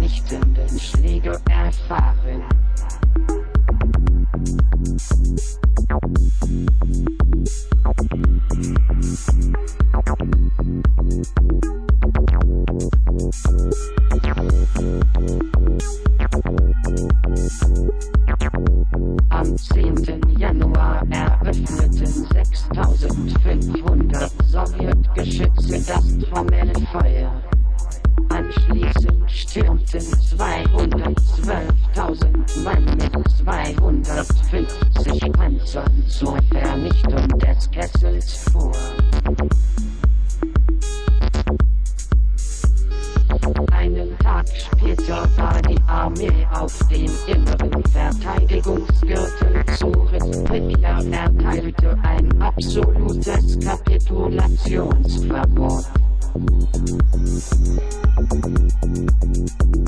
vernichtenden Schläge erfahren. Am 10. Januar eröffneten 6500 Sowjetgeschütze das formelle Feuer. Anschließend stürmten 212.000 Mann mit 250 Panzern zur Vernichtung des Kessels vor. Einen Tag später war die Armee auf dem inneren Verteidigungsgürtel Zurich-Pripyat erteilte ein absolutes Kapitulationsverbot.